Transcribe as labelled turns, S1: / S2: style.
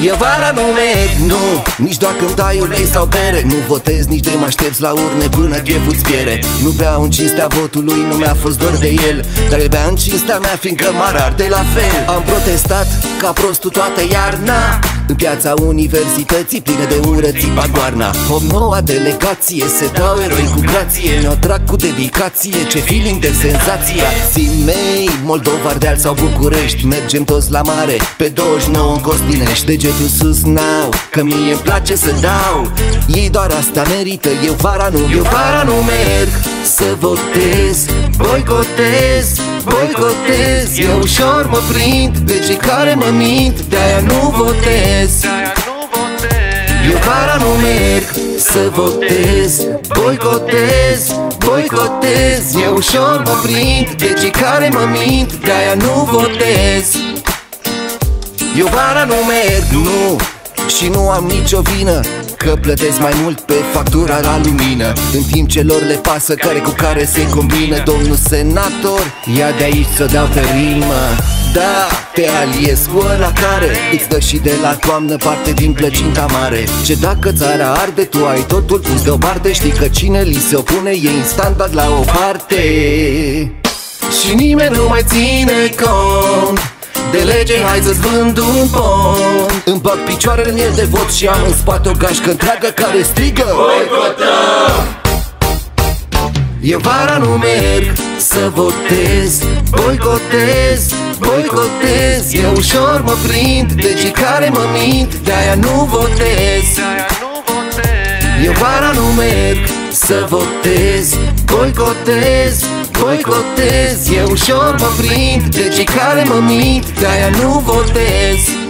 S1: Eu vara nu merg, nu, nici doar când dai ulei sau bere. Nu votez, nici de mă aștepți la urne până cheful-ți piere. Nu beau în cinstea votului, nu mi-a fost dor de el, dar el bea în cinstea mea, fiindcă m-ar arde la fel. Am protestat ca prostul toată iarna în piața universității plină de ură țipa goarna. O noua delegație se dau eroi cu grație, ne-o trag cu dedicație, ce feeling de senzație. Frații mei, Moldova, Ardeal sau București, mergem toți la mare pe 29 în Costinești. Degetul sus n-au, că mie îmi place să dau, ei doar asta merită, eu vara nu merg să votez. Boicotez, boicotez, eu ușor mă prind de cei care mă mint, de-aia nu votez. Eu vara nu merg să votez. Boicotez, boicotez, eu ușor mă prind de cei care mă mint, de-aia nu votez. Eu vara nu merg, nu, și nu am nicio vină că plătesc mai mult pe factura la lumină, în timp ce lor le pasă care cu care se combină. Domnul senator, ia de aici să dau pe rimă. Da, te aliez cu ăla care îți dă și de la toamnă parte din plăcinta mare. Ce dacă țara arde, tu ai totul pus deoparte. Știi că cine li se opune e instant dat la o parte. Și nimeni nu mai ține cont de lege, hai să-ți vând un pont. Îmi bag picioarele în el de vot și am în spate o gașcă întreagă care strigă: boicotăm! Eu vara nu merg să votez. Boicotez, boicotez, eu ușor mă prind de cei care mă mint, de-aia nu votez. Eu vara nu merg să votez. Boicotez, boicotez, eu ușor mă prind de cei care mă mint, de-aia nu votez.